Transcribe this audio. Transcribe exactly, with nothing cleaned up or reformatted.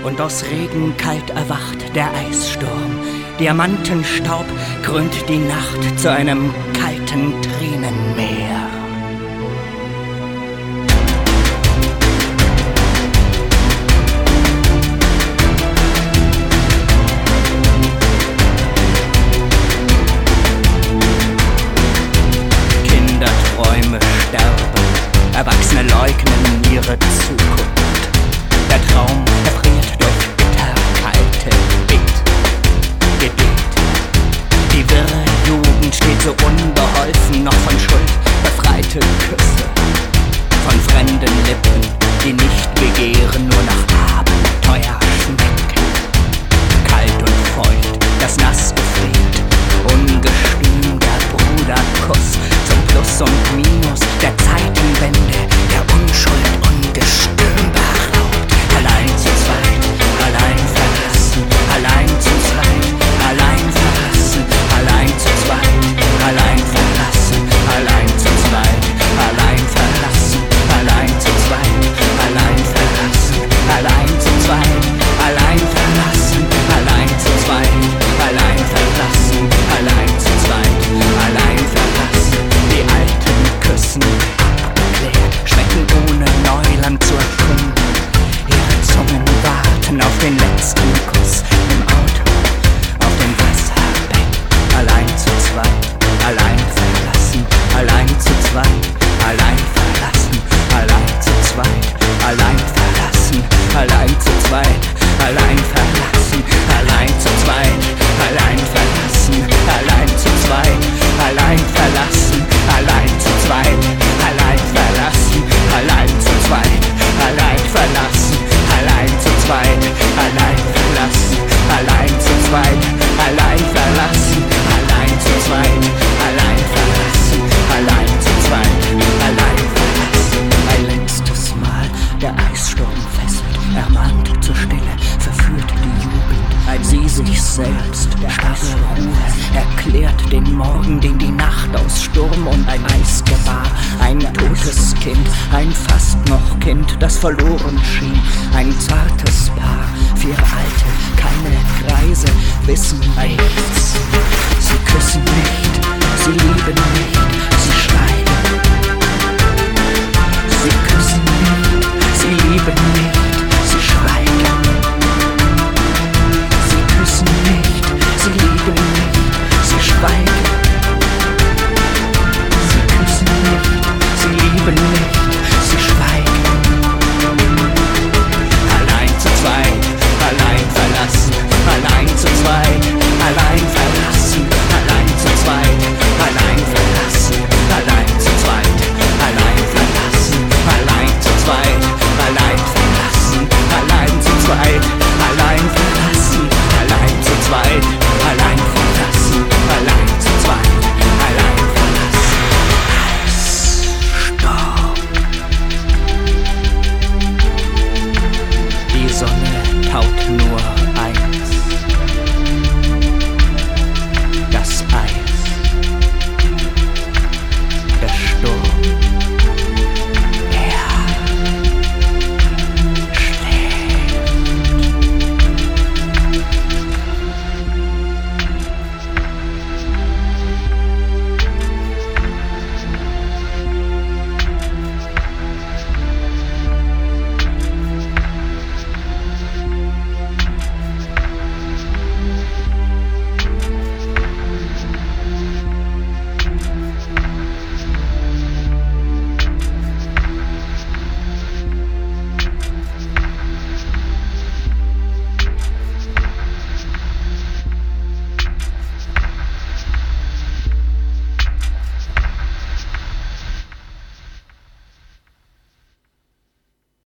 und aus Regen kalt erwacht der Eissturm. Diamantenstaub krönt die Nacht zu einem kalten Tränenmeer. Kinderträume sterben, Erwachsene leugnen ihre Zukunft. Der Traum erfriert durch bitterkalte Gebet. Die wirre Jugend steht so unbeholfen, noch von Schuld befreite Küsse. Von fremden Lippen, die nicht begehren, nur nach Abenteuer schmecken. Kalt und feucht, das Nass gefriert, ungestüm der Bruderkuss. Zum Plus und Minus der Zeitenwende, der Unschuld ungestümbar raubt. Allein zu zweit, allein verlassen, allein zu zweit, allein verlassen, allein zu zweit, allein verlassen, allein zu zweit, allein verlassen, allein zu zweit, allein verlassen, allein zu zweit, allein verlassen, allein zu zweit, allein verlassen, allein zu zweit, allein verlassen. Die alten Küssen abgeklärt, schmecken ohne Neuland zu erkunden. Ihre Zungen warten auf den letzten Kuss im Auto, auf dem Wasserbecken. Allein zu zweit, allein verlassen, allein zu zweit, allein verlassen, allein zu zweit, allein verlassen, allein zu zweit, allein verlassen, allein zu zweit, allein verlassen, allein zu zweit, allein verlassen, allein zu zweit, allein verlassen, allein zu zweit, allein verlassen, allein zu zweit, allein verlassen, allein zu zweit, allein verlassen, allein zu zweit, allein verlassen, allein zu zweit, allein verlassen. Ein letztes Mal der Eissturm fesselt, ermahnt zur Stille, verführt die Jugend, als sie sich selbst starre Ruhe erklärt den Morgen, den die Nacht aus Sturm und ein Eis gebar. Ein totes Kind, ein fast noch Kind, das verloren schien. Ein zartes Paar, vier Alte, keine Greise, wissen nichts. Sie küssen nicht, sie lieben nicht, sie schweigen. Sie küssen nicht, sie lieben nicht, sie schweigen. Sie küssen nicht, sie lieben nicht, sie schweigen. Sie küssen nicht, sie lieben nicht, sie schweigen. Allein zu zweit, allein verlassen, allein zu zweit, allein verlassen, allein zu zweit, allein verlassen, allein zu zweit, allein verlassen, allein zu zweit, allein verlassen, allein zu zweit, allein verlassen, allein zu zweit, allein verlassen, allein zu zweit, allein verlassen. Eissturm. Die Sonne taut nur